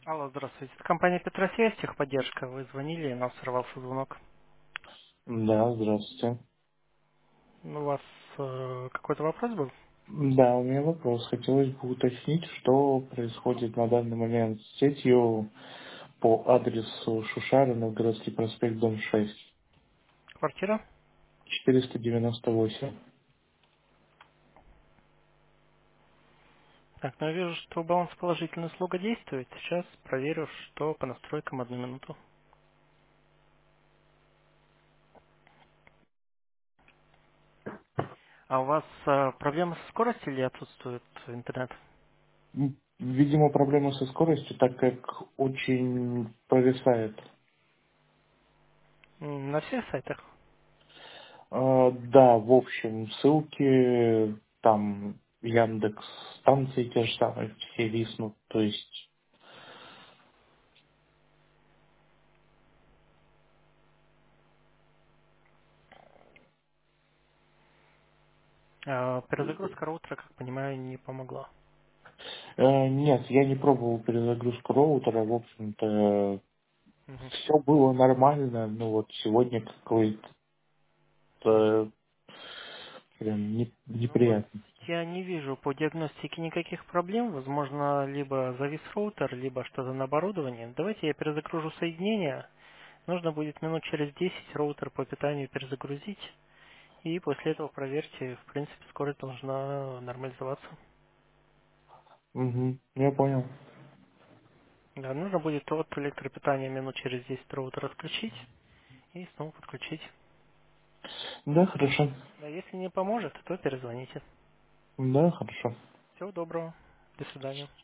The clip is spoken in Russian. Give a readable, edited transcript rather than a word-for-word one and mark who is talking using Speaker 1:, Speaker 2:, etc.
Speaker 1: Алло, здравствуйте. Это компания Петросвязь, техподдержка. Вы звонили, и у нас сорвался звонок.
Speaker 2: Да, здравствуйте.
Speaker 1: У вас какой-то вопрос был?
Speaker 2: Да, у меня вопрос. Хотелось бы уточнить, что происходит на данный момент с сетью по адресу Шушара, Новгородский проспект, дом 6,
Speaker 1: Квартира?
Speaker 2: 498.
Speaker 1: Так, ну я вижу, что баланс положительный, услуга действует. Сейчас проверю, что по настройкам. Одну минуту. А у вас проблемы со скоростью или отсутствует интернет?
Speaker 2: Видимо, проблема со скоростью, так как очень провисает.
Speaker 1: На всех сайтах?
Speaker 2: Да, в общем, ссылки, там, Яндекс, станции те же самые, все виснут, то есть...
Speaker 1: Перезагрузка роутера, как понимаю, не помогла.
Speaker 2: Нет, я не пробовал перезагрузку роутера, в общем-то,
Speaker 1: Мгм.
Speaker 2: все было нормально, ну вот сегодня какой-то прям
Speaker 1: Ну вот
Speaker 2: неприятно.
Speaker 1: я не вижу по диагностике никаких проблем. Возможно, либо завис роутер, либо что-то на оборудовании. Давайте я перезагружу соединение. Нужно будет минут через 10 роутер по питанию перезагрузить. И после этого проверьте. В принципе, скорость должна нормализоваться.
Speaker 2: Угу, я понял.
Speaker 1: Да, нужно будет от электропитания минут через 10 роутер отключить и снова подключить.
Speaker 2: Да, хорошо.
Speaker 1: Да, если не поможет, то перезвоните.
Speaker 2: Да, хорошо.
Speaker 1: Всего доброго. До свидания.